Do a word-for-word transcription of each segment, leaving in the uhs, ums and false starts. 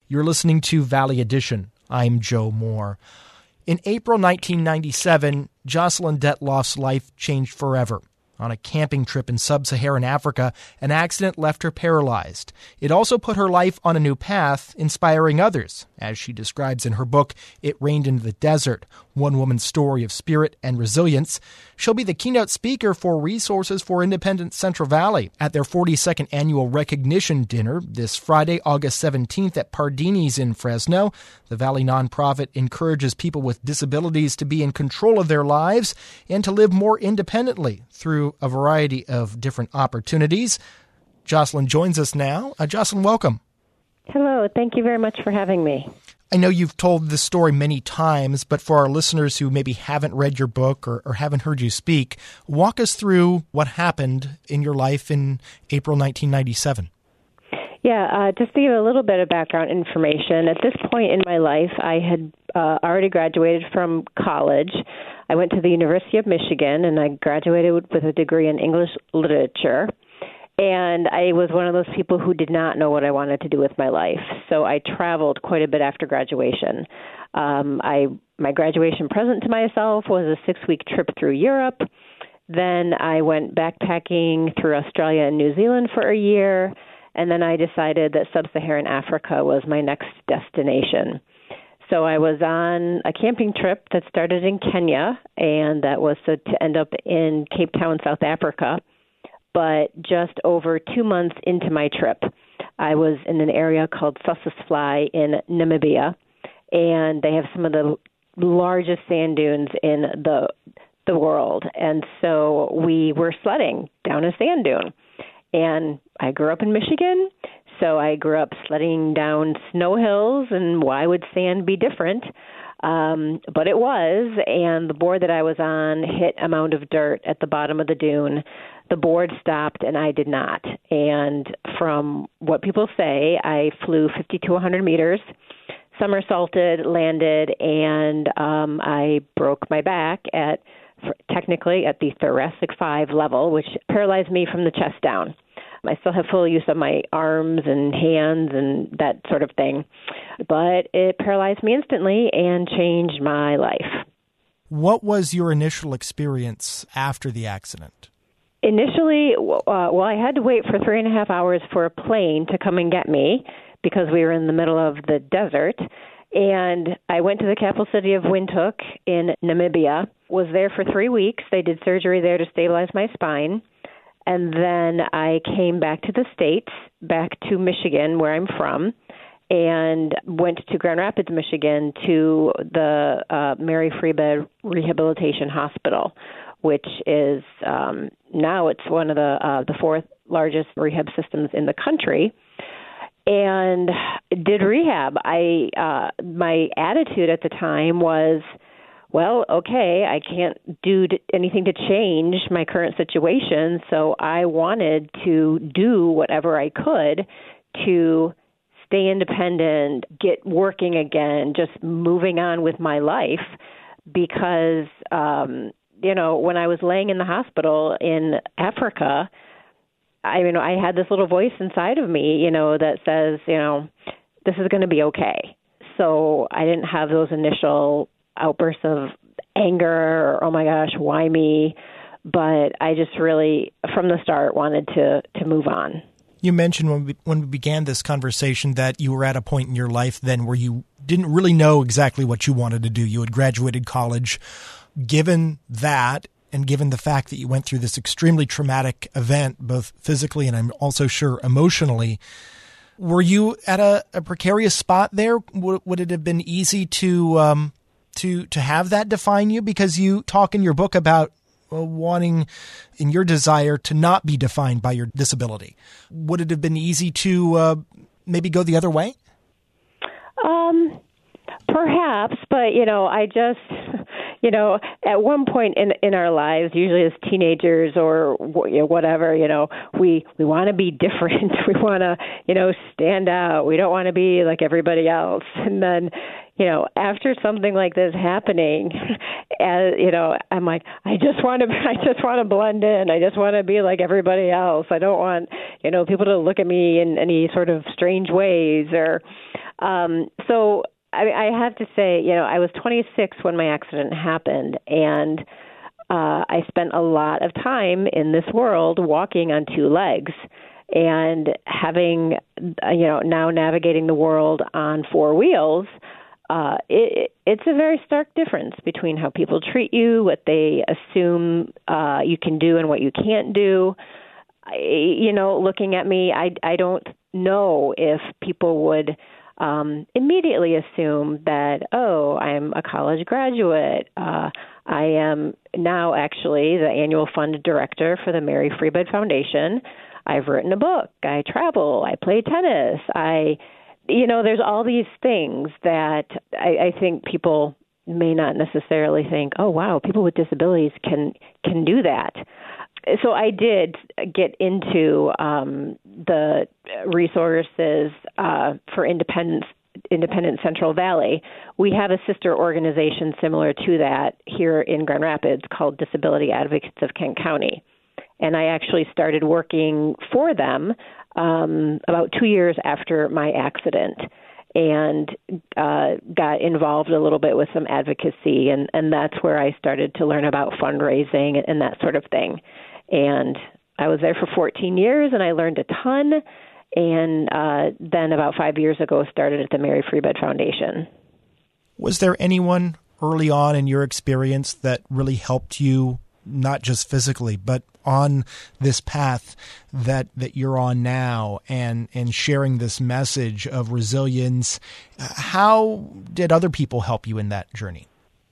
You're listening to Valley Edition. I'm Joe Moore. In April nineteen ninety-seven, Jocelyn Detloff's life changed forever. On a camping trip in sub-Saharan Africa, an accident left her paralyzed. It also put her life on a new path, inspiring others. As she describes in her book, It Rained in the Desert, One Woman's Story of Spirit and Resilience. She'll be the keynote speaker for Resources for Independent Central Valley at their forty-second annual recognition dinner this Friday, August seventeenth at Pardini's in Fresno. The Valley nonprofit encourages people with disabilities to be in control of their lives and to live more independently through a variety of different opportunities. Jocelyn joins us now. Uh, Jocelyn, welcome. Hello. Thank you very much for having me. I know you've told this story many times, but for our listeners who maybe haven't read your book or, or haven't heard you speak, walk us through what happened in your life in April nineteen ninety-seven. Yeah, uh, just to give a little bit of background information, at this point in my life, I had uh, already graduated from college. I went to the University of Michigan, and I graduated with a degree in English literature. And I was one of those people who did not know what I wanted to do with my life. So I traveled quite a bit after graduation. Um, I my graduation present to myself was a six-week trip through Europe. Then I went backpacking through Australia and New Zealand for a year. And then I decided that sub-Saharan Africa was my next destination. So I was on a camping trip that started in Kenya, and that was to, to end up in Cape Town, South Africa. But just over two months into my trip, I was in an area called Sossusvlei in Namibia, and they have some of the largest sand dunes in the the world. And so we were sledding down a sand dune. And I grew up in Michigan, so I grew up sledding down snow hills, and why would sand be different? Um, but it was, and the board that I was on hit a mound of dirt at the bottom of the dune. The board stopped, and I did not. And from what people say, I flew fifty to one hundred meters, somersaulted, landed, and um, I broke my back at technically at the thoracic five level, which paralyzed me from the chest down. I still have full use of my arms and hands and that sort of thing, but it paralyzed me instantly and changed my life. What was your initial experience after the accident? Initially, uh, well, I had to wait for three and a half hours for a plane to come and get me because we were in the middle of the desert. And I went to the capital city of Windhoek in Namibia, was there for three weeks. They did surgery there to stabilize my spine. And then I came back to the States, back to Michigan, where I'm from, and went to Grand Rapids, Michigan, to the uh, Mary Free Bed Rehabilitation Hospital, which is um, now it's one of the uh, the fourth largest rehab systems in the country. And did rehab. I uh, my attitude at the time was, well, okay, I can't do anything to change my current situation, so I wanted to do whatever I could to stay independent, get working again, just moving on with my life, because, um, you know, when I was laying in the hospital in Africa, I mean, I had this little voice inside of me, you know, that says, you know, this is going to be okay. So I didn't have those initial outbursts of anger or, oh my gosh, why me? But I just really, from the start, wanted to, to move on. You mentioned when we, when we began this conversation that you were at a point in your life then where you didn't really know exactly what you wanted to do. You had graduated college. Given that, and given the fact that you went through this extremely traumatic event, both physically and I'm also sure emotionally, were you at a, a precarious spot there? Would, would it have been easy to um, to to have that define you? Because you talk in your book about uh, wanting, in your desire, to not be defined by your disability. Would it have been easy to uh, maybe go the other way? Um, perhaps, but, you know, I just... You know, at one point in in our lives, usually as teenagers or you know, whatever, you know, we, we want to be different. We want to, you know, stand out. We don't want to be like everybody else. And then, you know, after something like this happening, as, you know, I'm like, I just want to, I just want to blend in. I just want to be like everybody else. I don't want, you know, people to look at me in any sort of strange ways or, um, so I, I have to say, you know, I was twenty-six when my accident happened, and uh, I spent a lot of time in this world walking on two legs. And having, you know, now navigating the world on four wheels, uh, it, it's a very stark difference between how people treat you, what they assume uh, you can do and what you can't do. I, you know, looking at me, I, I don't know if people would um, immediately assume that, oh, I'm a college graduate. Uh, I am now actually the annual fund director for the Mary Free Bed Foundation. I've written a book. I travel. I play tennis. I, you know, there's all these things that I, I think people may not necessarily think, oh, wow, people with disabilities can can do that. So I did get into um, the resources uh, for independence, Independent Central Valley. We have a sister organization similar to that here in Grand Rapids called Disability Advocates of Kent County. And I actually started working for them um, about two years after my accident and uh, got involved a little bit with some advocacy. And, and that's where I started to learn about fundraising and that sort of thing. And I was there for fourteen years, and I learned a ton. And uh, then about five years ago, started at the Mary Free Bed Foundation. Was there anyone early on in your experience that really helped you, not just physically, but on this path that, that you're on now and, and sharing this message of resilience? How did other people help you in that journey?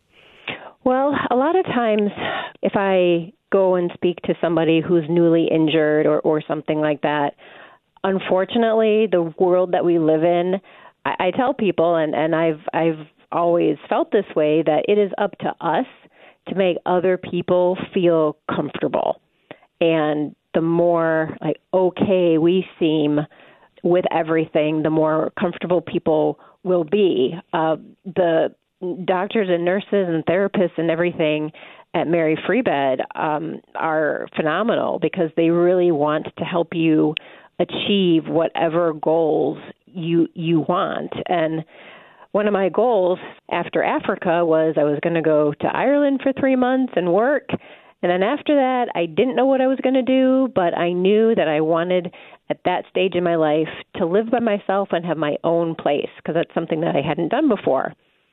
Well, a lot of times if I go and speak to somebody who's newly injured or, or something like that, unfortunately, the world that we live in, I, I tell people, and, and I've I've always felt this way, that it is up to us to make other people feel comfortable. And the more like okay we seem with everything, the more comfortable people will be. Uh, the doctors and nurses and therapists and everything at Mary Free Bed um, are phenomenal because they really want to help you achieve whatever goals you you want. And one of my goals after Africa was I was going to go to Ireland for three months and work. And then after that, I didn't know what I was going to do, but I knew that I wanted at that stage in my life to live by myself and have my own place because that's something that I hadn't done before.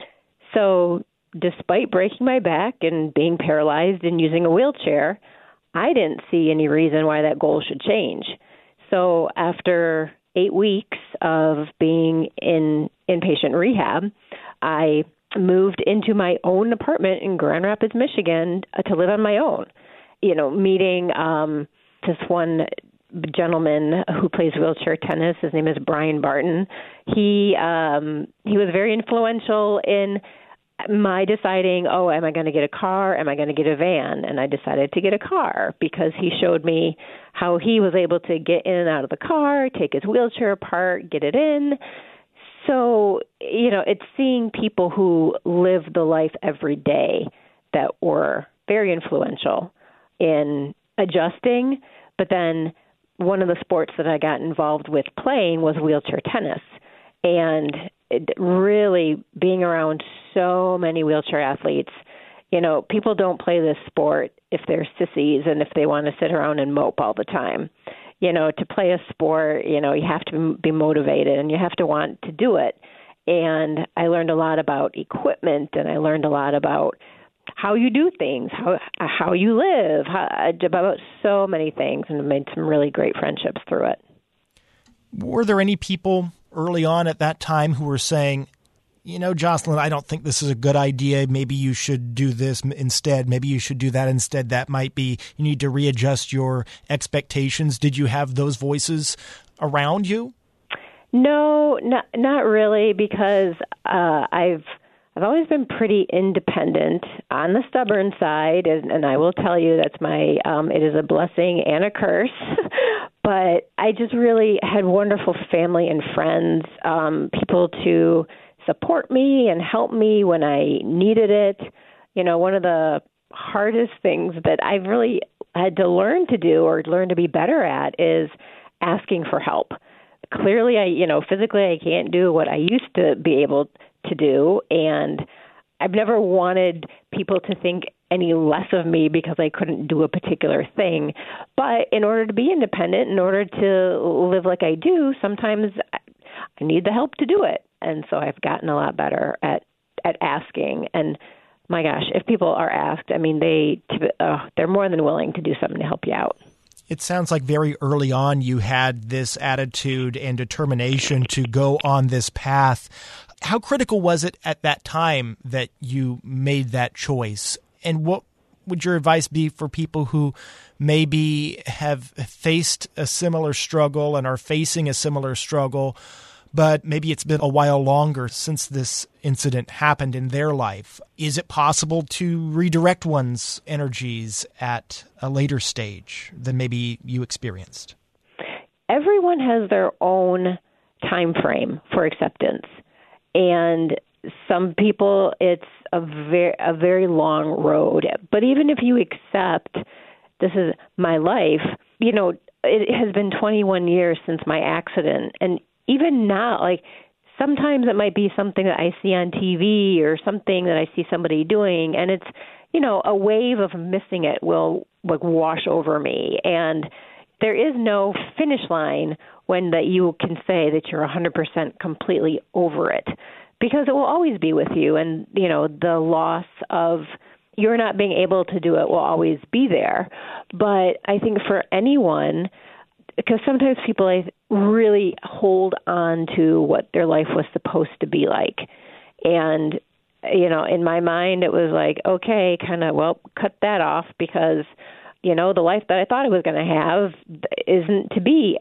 So despite breaking my back and being paralyzed and using a wheelchair, I didn't see any reason why that goal should change. So after eight weeks of being in inpatient rehab, I moved into my own apartment in Grand Rapids, Michigan, uh, to live on my own. You know, meeting um, this one gentleman who plays wheelchair tennis. His name is Brian Barton. He um, he was very influential in my deciding, oh, am I going to get a car? Am I going to get a van? And I decided to get a car because he showed me how he was able to get in and out of the car, take his wheelchair apart, get it in. So, you know, it's seeing people who live the life every day that were very influential in adjusting. But then one of the sports that I got involved with playing was wheelchair tennis. And it really being around so many wheelchair athletes, you know, people don't play this sport if they're sissies and if they want to sit around and mope all the time. You know, to play a sport, you know, you have to be motivated and you have to want to do it. And I learned a lot about equipment, and I learned a lot about how you do things, how how you live, how, about so many things, and made some really great friendships through it. Were there any people early on at that time who were saying, you know, Jocelyn, I don't think this is a good idea. Maybe you should do this instead. Maybe you should do that instead. That might be, you need to readjust your expectations. Did you have those voices around you? No, not not really, because uh, I've I've always been pretty independent on the stubborn side, and, and I will tell you that's my um, it is a blessing and a curse. But I just really had wonderful family and friends, um, people to support me and help me when I needed it. You know, one of the hardest things that I've really had to learn to do or learn to be better at is asking for help. Clearly, I, you know, physically I can't do what I used to be able to do, and I've never wanted people to think any less of me because I couldn't do a particular thing. But in order to be independent, in order to live like I do, sometimes I need the help to do it. And so I've gotten a lot better at, at asking. And my gosh, if people are asked, I mean, they, uh, they're more than willing to do something to help you out. It sounds like very early on you had this attitude and determination to go on this path. How critical was it at that time that you made that choice? And what would your advice be for people who maybe have faced a similar struggle and are facing a similar struggle, but maybe it's been a while longer since this incident happened in their life? Is it possible to redirect one's energies at a later stage than maybe you experienced? Everyone has their own time frame for acceptance. And some people, it's a very, a very long road. But even if you accept this is my life, you know, it has been twenty-one years since my accident. And even now, like, sometimes it might be something that I see on T V or something that I see somebody doing, and it's, you know, a wave of missing it will, like, wash over me. And there is no finish line when that you can say that you're one hundred percent completely over it, because it will always be with you. And, you know, the loss of you're not being able to do it will always be there. But I think for anyone, because sometimes people I really hold on to what their life was supposed to be like. And, you know, in my mind, it was like, okay, kind of, well, cut that off because, you know, the life that I thought I was going to have isn't to be.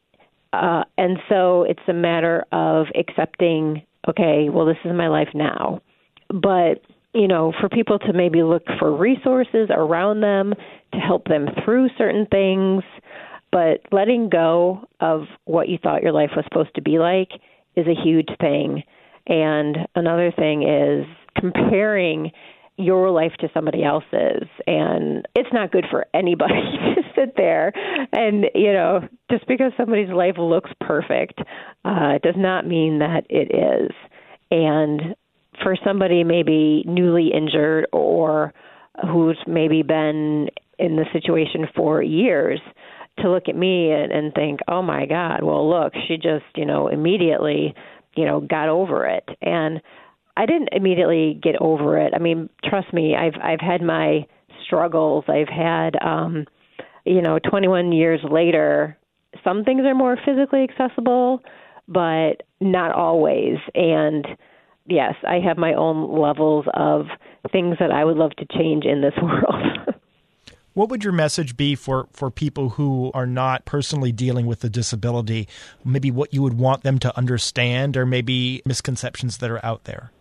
Uh, and so it's a matter of accepting, okay, well, this is my life now. But, you know, for people to maybe look for resources around them to help them through certain things, but letting go of what you thought your life was supposed to be like is a huge thing. And another thing is comparing your life to somebody else's. And it's not good for anybody to sit there and, you know, just because somebody's life looks perfect, uh, does not mean that it is. And for somebody maybe newly injured or who's maybe been in the situation for years, to look at me and, and think, oh my God, well, look, she just, you know, immediately, you know, got over it. And I didn't immediately get over it. I mean, trust me, I've I've had my struggles. I've had, um, you know, twenty-one years later, some things are more physically accessible, but not always. And yes, I have my own levels of things that I would love to change in this world. What would your message be for, for people who are not personally dealing with a disability? Maybe what you would want them to understand, or maybe misconceptions that are out there?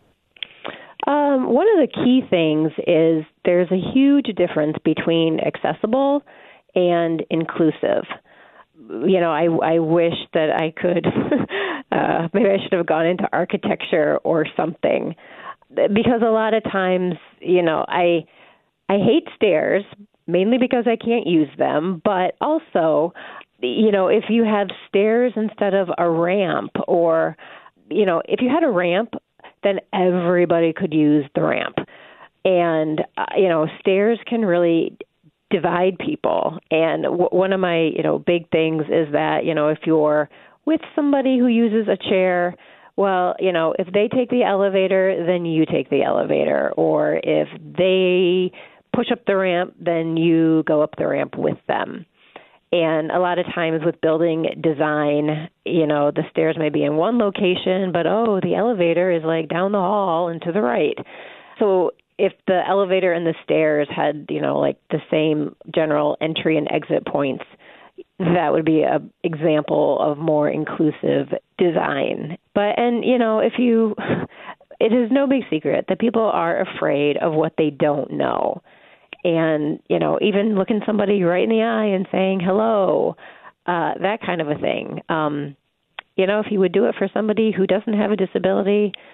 Um, one of the key things is there's a huge difference between accessible and inclusive. You know, I, I wish that I could, uh, maybe I should have gone into architecture or something, because a lot of times, you know, I I hate stairs, mainly because I can't use them, but also, you know, if you have stairs instead of a ramp, or, you know, if you had a ramp, then everybody could use the ramp. And, uh, you know, stairs can really divide people. And w- one of my, you know, big things is that, you know, if you're with somebody who uses a chair, well, you know, if they take the elevator, then you take the elevator. Or if they push up the ramp, then you go up the ramp with them. And a lot of times with building design, you know, the stairs may be in one location, but, oh, the elevator is like down the hall and to the right. So if the elevator and the stairs had, you know, like the same general entry and exit points, that would be an example of more inclusive design. But, and, you know, if you, it is no big secret that people are afraid of what they don't know. And, you know, even looking somebody right in the eye and saying hello, uh, that kind of a thing. Um, you know, if you would do it for somebody who doesn't have a disability,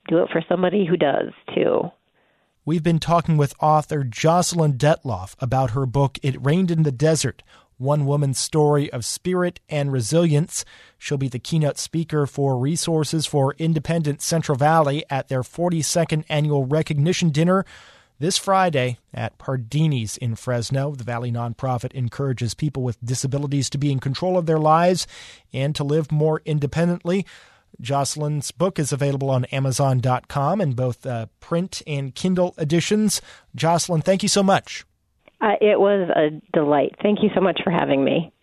do it for somebody who does, too. We've been talking with author Jocelyn Detloff about her book, It Rained in the Desert, One Woman's Story of Spirit and Resilience. She'll be the keynote speaker for Resources for Independent Central Valley at their forty-second Annual Recognition Dinner this Friday at Pardini's in Fresno. The Valley nonprofit encourages people with disabilities to be in control of their lives and to live more independently. Jocelyn's book is available on Amazon dot com in both uh, print and Kindle editions. Jocelyn, thank you so much. Uh, it was a delight. Thank you so much for having me.